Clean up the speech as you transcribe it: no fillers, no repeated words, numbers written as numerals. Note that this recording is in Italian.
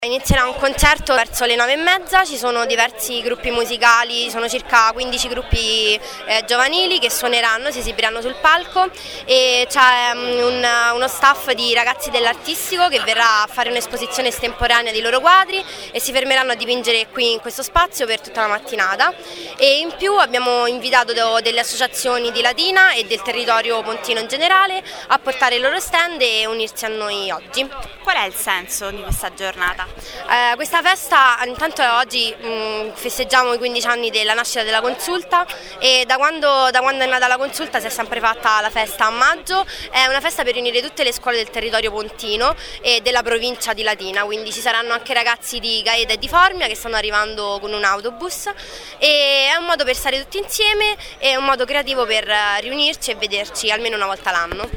Inizierà un concerto verso le 9:30, ci sono diversi gruppi musicali, sono circa 15 gruppi giovanili che suoneranno, si esibiranno sul palco e c'è uno staff di ragazzi dell'artistico che verrà a fare un'esposizione estemporanea dei loro quadri e si fermeranno a dipingere qui in questo spazio per tutta la mattinata. E in più abbiamo invitato delle associazioni di Latina e del territorio pontino in generale a portare il loro stand e unirsi a noi oggi. Qual è il senso di questa giornata? Questa festa, intanto oggi festeggiamo i 15 anni della nascita della Consulta e da quando è nata la Consulta si è sempre fatta la festa a maggio. È una festa per riunire tutte le scuole del territorio pontino e della provincia di Latina, quindi ci saranno anche ragazzi di Gaeta e di Formia che stanno arrivando con un autobus e è un modo per stare tutti insieme e un modo creativo per riunirci e vederci almeno una volta l'anno.